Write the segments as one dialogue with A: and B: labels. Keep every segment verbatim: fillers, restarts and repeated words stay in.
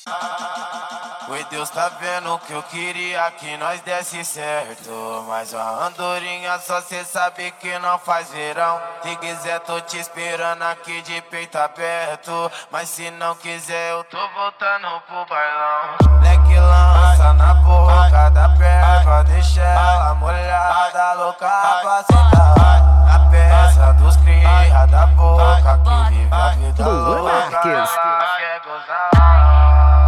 A: Oi, Deus tá vendo que eu queria que nós desse certo, mas a andorinha só cê sabe que não faz verão. Se quiser tô te esperando aqui de peito aberto, mas se não quiser eu tô voltando pro bailão. Leque lança na boca da perna, deixa ela molhada, louca pra sentar. A peça dos cria da boca que vive a vida louca, quer gozar.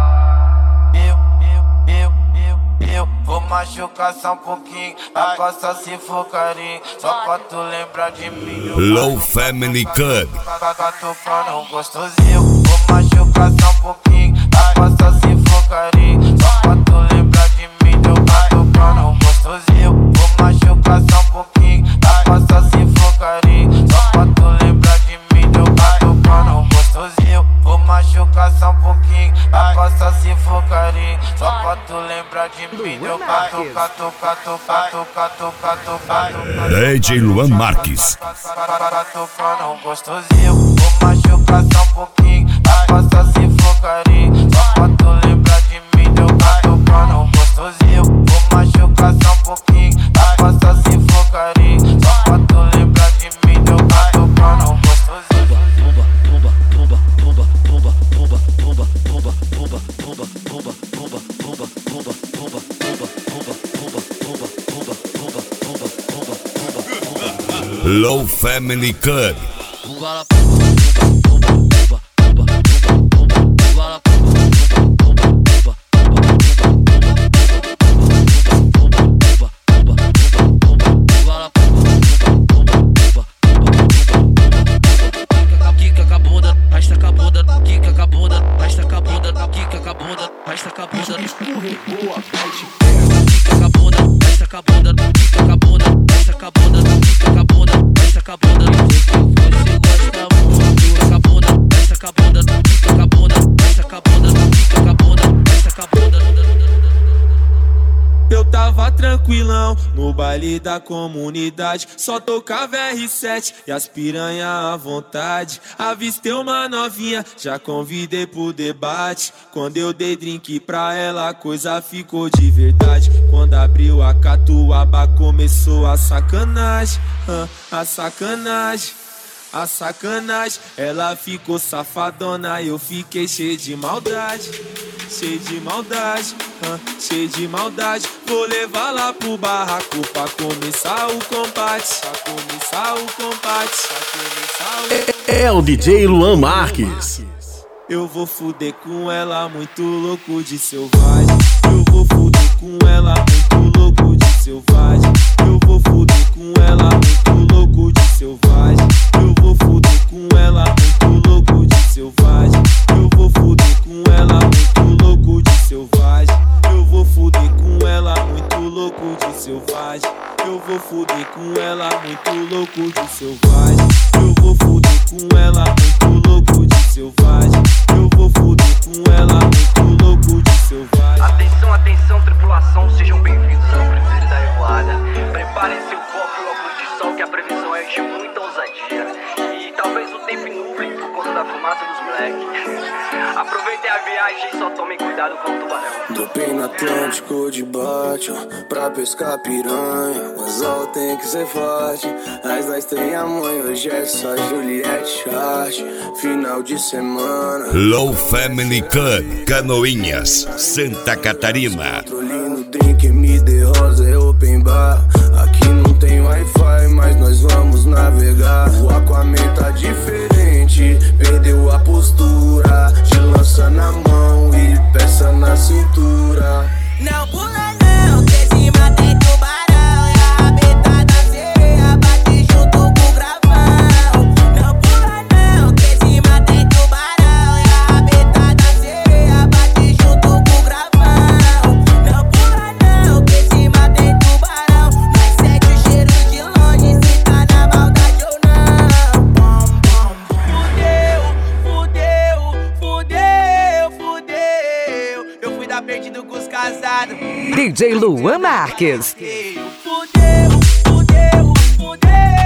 A: Vou machucar só um pouquinho, a costa se for carinho, só pra tu lembrar de mim.
B: Low Family Club.
A: Tocando gostosinho. Vou machucar só um pouquinho, a costa se for carinho, só pra tu lembrar de mim. Deu pra tocando gostosinho. Vou machucar só um pouquinho, a costa se for carinho, só pra tu lembrar de mim. Deu pra tocando gostosinho. Vou machucar só um pouquinho, a costa se for carinho, só pra tu lembrar de mim. Deu pra tocar, tocar, tocar, tocar, tocar, tocar.
B: D J Luan Marques.
A: Tocando gostosinho. Vou machucar só um pouquinho, a costa se for carinho, só pra tu lembrar de mim. Deu pra tocando gostosinho. Vou machucar só um pouquinho, a costa se for carinho, só pra tu lembrar de mim. Deu pra tocando gostosinho.
B: Low Family Club.
C: Eu tava tranquilão no baile da comunidade, só tocava R sete e as piranha à vontade. Avistei uma novinha, já convidei pro debate. Quando eu dei drink pra ela, a coisa ficou de verdade. Quando abriu a catuaba, começou a sacanagem, uh, a sacanagem. A sacanagem, ela ficou safadona, eu fiquei cheio de maldade, cheio de maldade, uh, cheio de maldade. Vou levar lá pro barraco pra começar o combate, pra começar o combate, pra começar o combate.
D: É, é o D J Luan Marques.
C: Eu vou fuder com ela, muito louco de selvagem. Eu vou fuder com ela, muito louco de selvagem. Eu vou fuder com ela, muito louco de selvagem. Eu vou fuder com ela, muito louco de selvagem. Eu vou fuder com ela, muito louco de selvagem. Eu vou fuder com ela, muito louco de selvagem. Eu vou fuder com ela, muito louco de selvagem. Eu vou fuder com ela, muito louco de selvagem. Eu vou fuder com ela, muito louco de selvagem.
E: Atenção, atenção, tripulação, sejam bem-vindos ao primeiro da revoada. Preparem seu copo e óculos de sol, que a previsão é de muita ousadia. E talvez o tempo nuble por conta da fumaça dos moleques. Aproveitem a viagem e só tomem cuidado com o tubarão.
F: Dropei no Atlântico de bote pra pescar piranha. O anzol tem que ser forte, mas nós tem a mãe. Hoje é só Juliette Chart, final de semana.
B: Low Family Club, Canoinhas, Santa Catarina.
F: Trolino, drink, M D Rosa, é open bar. Aqui não tem Wi-Fi, mas nós vamos navegar. O Aquaman tá diferente, perdeu a postura. De lança na mão e peça na cintura.
G: Não pula não, que em cima tem tubarão. E a rabeta da sereia bate junto com o gravão. Não pula não, que em cima tem tubarão. E a rabeta da sereia bate junto com o gravão. Não pula não, que em cima tem tubarão. Mas segue o cheiro de longe, se tá na maldade ou não. Fudeu, fudeu, fudeu, fudeu. Eu fui dar perdido com os casados.
D: D J Luan Marques.
G: Fudeu, fudeu, fudeu.